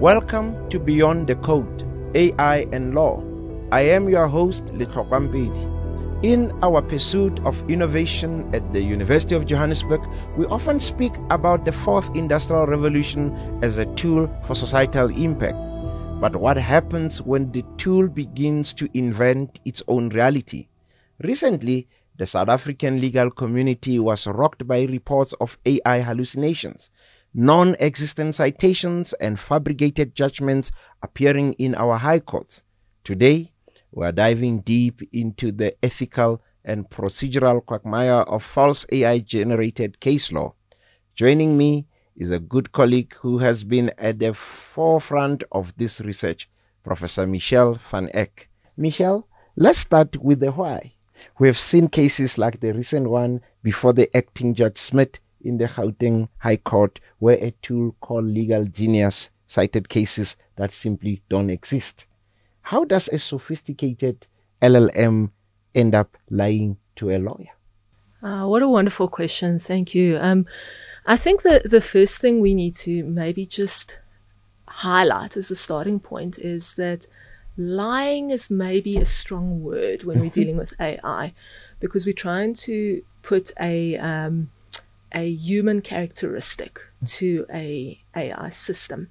Welcome to Beyond the Code, AI and Law. I am your host, Letlhokwa Mpedi. In our pursuit of innovation at the University of Johannesburg, we often speak about the fourth industrial revolution as a tool for societal impact. But what happens when the tool begins to invent its own reality? Recently, the South African legal community was rocked by reports of AI hallucinations, non-existent citations, and fabricated judgments appearing in our high courts. Today, we are diving deep into the ethical and procedural quagmire of false AI-generated case law. Joining me is a good colleague who has been at the forefront of this research, Professor Michelle van Eck. Michelle, let's start with the why. We have seen cases like the recent one before the acting Judge Smith in the Gauteng High Court, where a tool called Legal Genius cited cases that simply don't exist. How does a sophisticated LLM end up lying to a lawyer? What a wonderful question. Thank you. I think that the first thing we need to maybe just highlight as a starting point is that lying is maybe a strong word when we're dealing with AI, because we're trying to put a human characteristic to a AI system.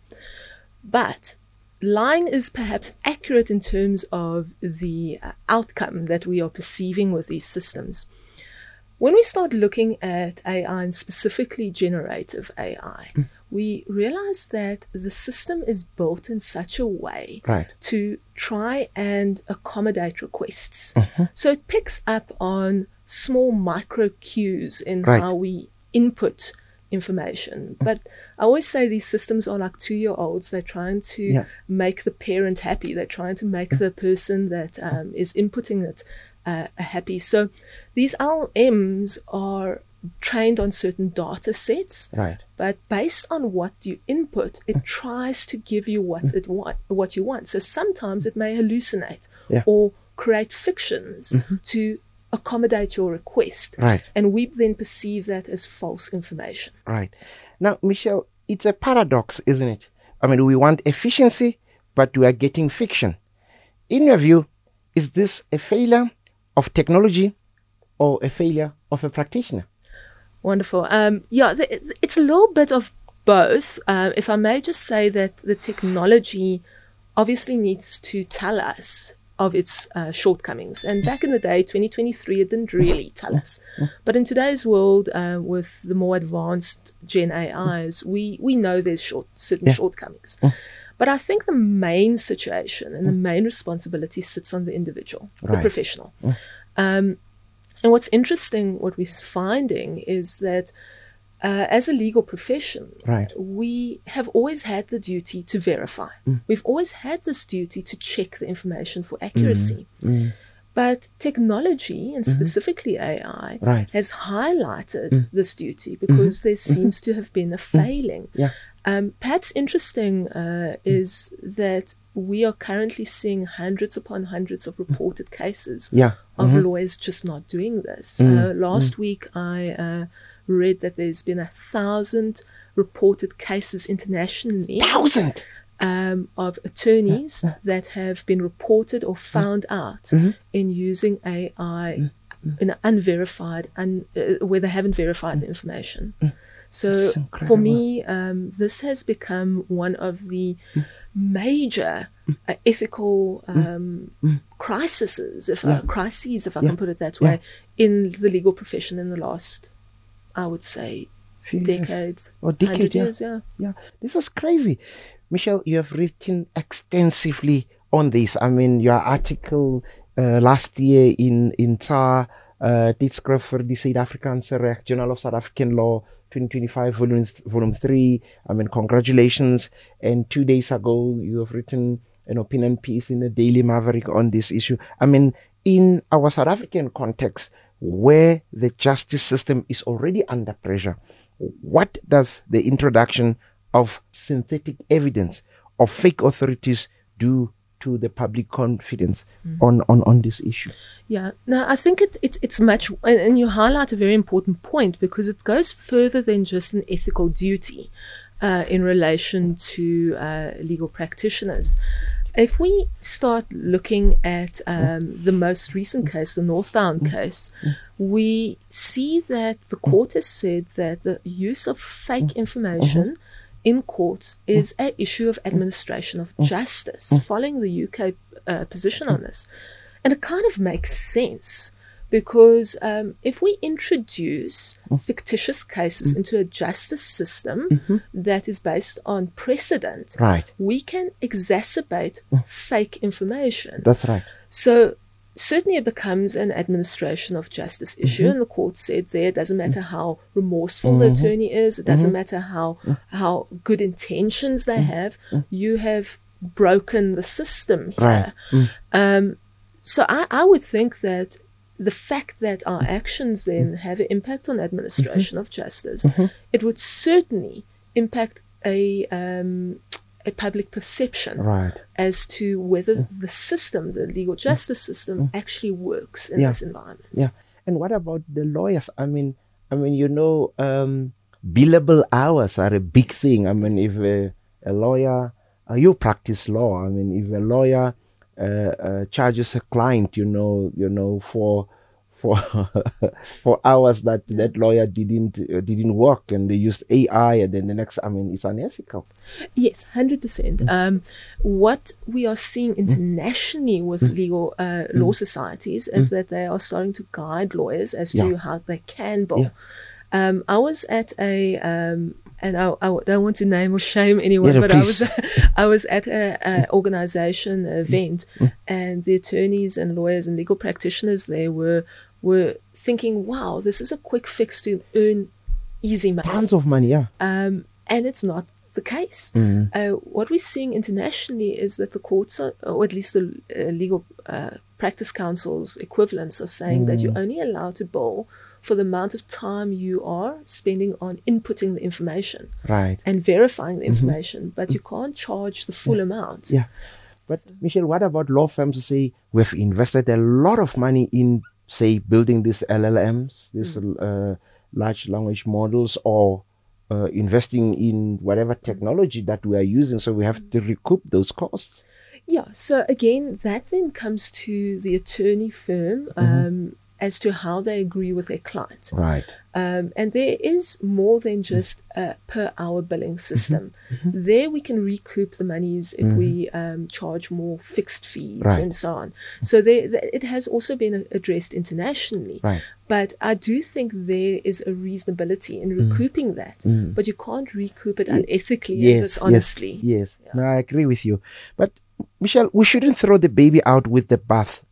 But lying is perhaps accurate in terms of the outcome that we are perceiving with these systems. When we start looking at AI, and specifically generative AI, we realize that the system is built in such a way to try and accommodate requests. So it picks up on small micro cues in how we input information. But I always say these systems are like 2-year-olds. They're trying to make the parent happy. They're trying to make the person that is inputting it happy. So these LLMs are trained on certain data sets, but based on what you input, it tries to give you what you want. So sometimes it may hallucinate or create fictions to accommodate your request. And we then perceive that as false information. Now, Michelle, it's a paradox, isn't it? I mean, we want efficiency, but we are getting fiction. In your view, is this a failure of technology or a failure of a practitioner? Wonderful. It's a little bit of both. If I may just say that the technology obviously needs to tell us of its shortcomings. And back in the day, 2023, it didn't really tell us. But in today's world, with the more advanced Gen AIs, we know there's certain shortcomings. But I think the main situation and the main responsibility sits on the individual, the professional. And what's interesting, what we're finding is that as a legal profession, we have always had the duty to verify. We've always had this duty to check the information for accuracy. But technology, and specifically AI, has highlighted this duty because there seems to have been a failing. Perhaps interesting is that we are currently seeing hundreds upon hundreds of reported cases of lawyers just not doing this. Last week, I read that there's been 1,000 reported cases internationally. 1,000 of attorneys that have been reported or found out in using AI in unverified, where they haven't verified the information. So for me, this has become one of the major ethical crises, if I can put it that way, in the legal profession in the last, I would say, decades. 100 years. This is crazy. Michelle, you have written extensively on this. I mean, your article last year in TSA, Tidskrif vir die Suid-Afrikaanse Reg, Journal of South African Law, 2025, volume 3. I mean, congratulations. And 2 days ago, you have written an opinion piece in the Daily Maverick on this issue. I mean, in our South African context, where the justice system is already under pressure, what does the introduction of synthetic evidence of fake authorities do to the public confidence on this issue? Yeah, no, I think it's much, and you highlight a very important point, because it goes further than just an ethical duty. in relation to legal practitioners. If we start looking at the most recent case, the Northbound case, we see that the court has said that the use of fake information in courts is an issue of administration of justice, following the UK position on this. And it kind of makes sense, because if we introduce fictitious cases into a justice system that is based on precedent, we can exacerbate fake information. That's right. So certainly it becomes an administration of justice issue, and the court said there, it doesn't matter how remorseful the attorney is, it doesn't matter how good intentions they have, you have broken the system here. So I would think that the fact that our actions then have an impact on administration of justice, it would certainly impact a public perception as to whether the system, the legal justice system, actually works in this environment. Yeah. And what about the lawyers? I mean, billable hours are a big thing. I mean, if a lawyer, you practice law. I mean, if a lawyer charges a client, for hours that lawyer didn't work, and they used AI, and then the next, it's unethical. Yes, 100%. What we are seeing internationally with legal law societies is that they are starting to guide lawyers as to how they can bill. I was at a and I don't want to name or shame anyone, but I was at an organization event, and the attorneys and lawyers and legal practitioners there were thinking, wow, this is a quick fix to earn easy money. Tons of money, yeah. And it's not the case. What we're seeing internationally is that the courts, or at least the legal practice councils equivalents, are saying that you're only allowed to bill for the amount of time you are spending on inputting the information and verifying the information, but you can't charge the full amount. Yeah. But Michelle, what about law firms who say we've invested a lot of money in, say, building these LLMs, these large language models, or investing in whatever technology that we are using, so we have to recoup those costs? Yeah, so again, that then comes to the attorney firm as to how they agree with their client. And there is more than just a per hour billing system. There we can recoup the monies if we charge more fixed fees and so on. So it has also been addressed internationally. But I do think there is a reasonability in recouping that. But you can't recoup it unethically and dishonestly. Yes. No, I agree with you. But Michelle, we shouldn't throw the baby out with the bath.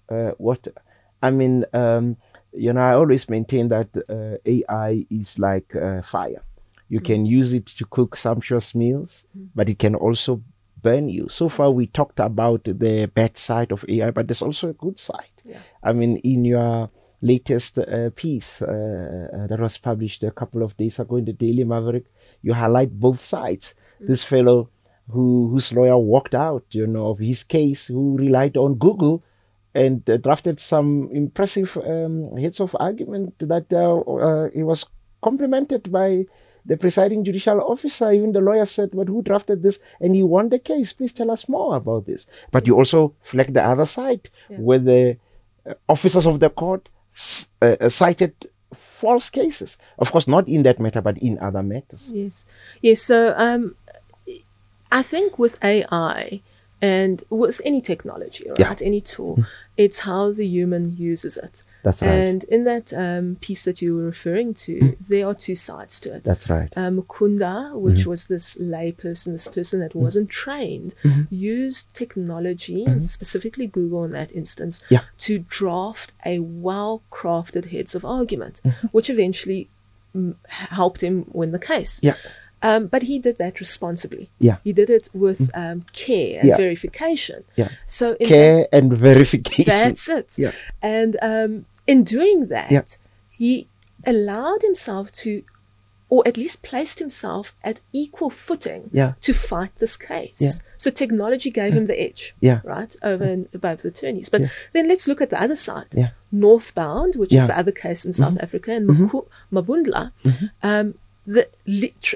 I always maintain that AI is like fire. You can use it to cook sumptuous meals, but it can also burn you. So far, we talked about the bad side of AI, but there's also a good side. In your latest piece that was published a couple of days ago in the Daily Maverick, you highlight both sides. This fellow whose lawyer walked out, of his case, who relied on Google and drafted some impressive heads of argument that he was complimented by the presiding judicial officer. Even the lawyer said, but who drafted this? And he won the case. Please tell us more about this. But you also flag the other side, where the officers of the court cited false cases. Of course, not in that matter, but in other matters. Yes. So I think with AI, and with any technology, any tool, it's how the human uses it. That's right. And in that piece that you were referring to, there are two sides to it. That's right. Mukunda, which was this lay person, this person that wasn't trained, used technology, specifically Google in that instance, to draft a well-crafted heads of argument, which eventually helped him win the case. But he did that responsibly. He did it with care and verification. So care and verification. That's it. And in doing that, he allowed himself to, or at least placed himself at equal footing to fight this case. So technology gave him the edge, right, over and above the attorneys. But then let's look at the other side. Northbound, which is the other case in South Africa, and Mavundla,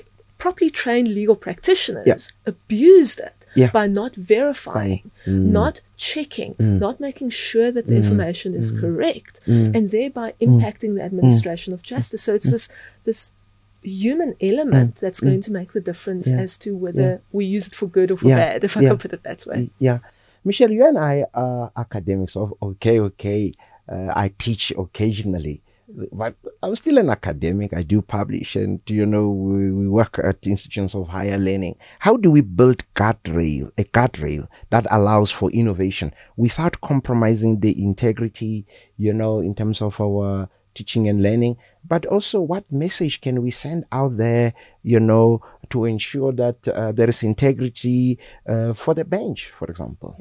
properly trained legal practitioners abused it by not verifying, not checking, not making sure that the information is correct, and thereby impacting the administration of justice. So it's this human element that's going to make the difference as to whether we use it for good or for bad, if I can put it that way. Yeah. Michelle, you and I are academics of okay. I teach occasionally, but I'm still an academic. I do publish, and we work at institutions of higher learning. How do we build a guardrail that allows for innovation without compromising the integrity, in terms of our teaching and learning? But also, what message can we send out there, to ensure that there is integrity for the bench, for example,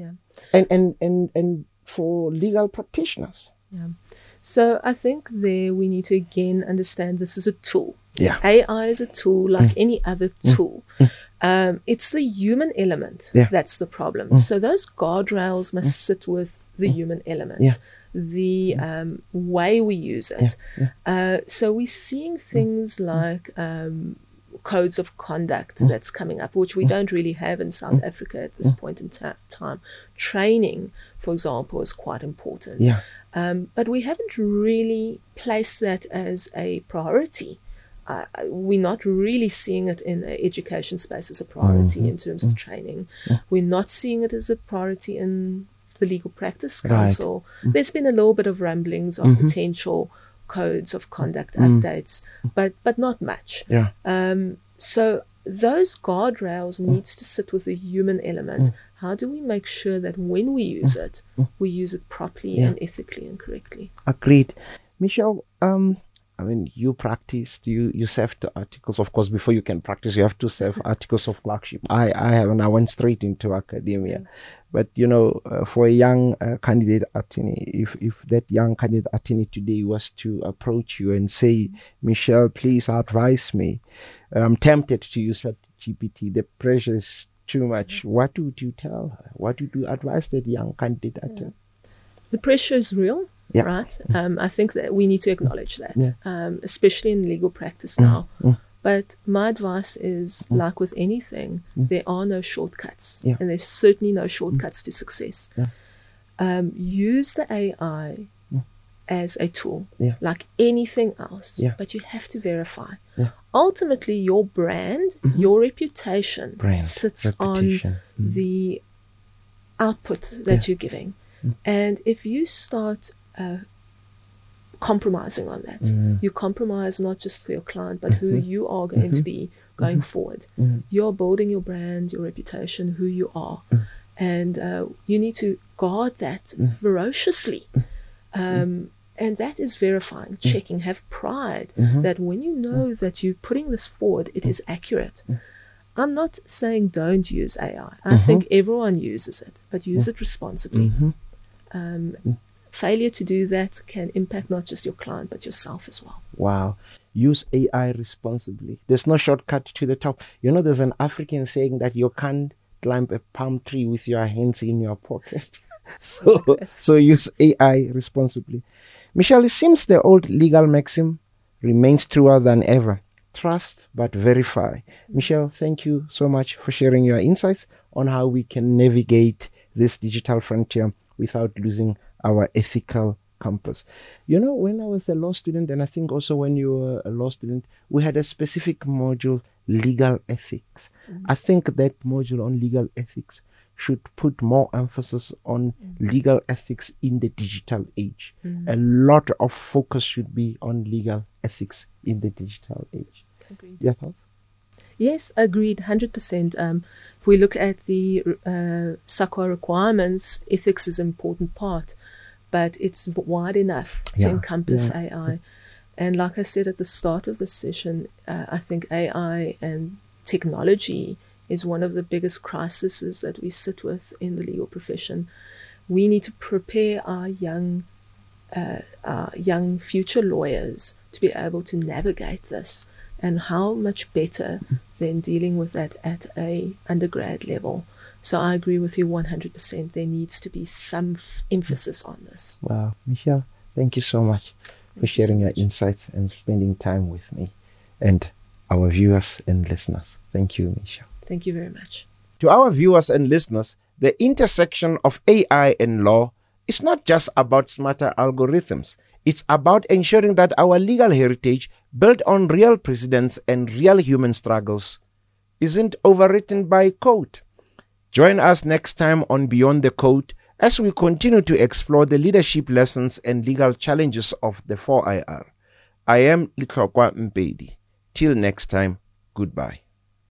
and for legal practitioners? Yeah. So I think there we need to again understand this is a tool. Yeah. AI is a tool like any other tool. It's the human element that's the problem. So those guardrails must sit with the human element, the way we use it. So we're seeing things like codes of conduct that's coming up, which we don't really have in South Africa at this point in time. Training, for example, is quite important. But we haven't really placed that as a priority. We're not really seeing it in the education space as a priority in terms of training. We're not seeing it as a priority in the Legal Practice Council. There's been a little bit of rumblings of potential codes of conduct updates, but not much. So those guardrails needs to sit with the human element. How do we make sure that when we use it, we use it properly and ethically and correctly? Agreed. Michelle, you practiced, you served articles. Of course, before you can practice, you have to serve articles of clerkship. I haven't. I went straight into academia. But, for a young candidate attorney, if that young candidate attorney today was to approach you and say, Michelle, please advise me. I'm tempted to use ChatGPT. The pressure is too much. What would you tell her? What would you advise that young candidate attorney? The pressure is real. Right. I think that we need to acknowledge that, especially in legal practice now. But my advice is, like with anything, there are no shortcuts, and there's certainly no shortcuts to success. Use the AI as a tool, like anything else, but you have to verify. Ultimately, your brand, your reputation sits on the output that you're giving. And if you start compromising on that, you compromise not just for your client, but who you are going to be going forward. You're building your brand, your reputation, who you are. And you need to guard that ferociously. And that is verifying, checking, have pride that when you know that you're putting this forward, it is accurate. I'm not saying don't use AI. I think everyone uses it, but use it responsibly. Failure to do that can impact not just your client, but yourself as well. Wow. Use AI responsibly. There's no shortcut to the top. There's an African saying that you can't climb a palm tree with your hands in your pocket. So use AI responsibly. Michelle, it seems the old legal maxim remains truer than ever. Trust but verify. Michelle, thank you so much for sharing your insights on how we can navigate this digital frontier without losing our ethical compass. When I was a law student, and I think also when you were a law student, we had a specific module, legal ethics. I think that module on legal ethics should put more emphasis on legal ethics in the digital age. A lot of focus should be on legal ethics in the digital age. Agreed. Your thoughts? Yes, agreed, 100%. If we look at the SAQA requirements, ethics is an important part, but it's wide enough to encompass AI. And like I said at the start of the session, I think AI and technology is one of the biggest crises that we sit with in the legal profession. We need to prepare our young future lawyers to be able to navigate this, and how much better than dealing with that at a undergrad level. So I agree with you 100%. There needs to be some emphasis on this. Wow. Michelle, thank you so much for sharing your insights and spending time with me. And our viewers and listeners. Thank you, Michelle. Thank you very much. To our viewers and listeners, the intersection of AI and law is not just about smarter algorithms. It's about ensuring that our legal heritage, built on real precedents and real human struggles, isn't overwritten by code. Join us next time on Beyond the Code as we continue to explore the leadership lessons and legal challenges of the 4IR. I am Litlokwa Mpedi. Till next time, goodbye.